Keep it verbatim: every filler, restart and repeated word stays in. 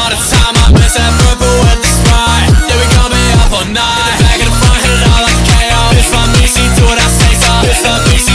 all the time. I miss that purple with the Sprite. Yeah, we gon' be up all night. In the back and the front, hit it all like a K O. Bitch, fuck me, she do what I say so. Bitch, fuck me, she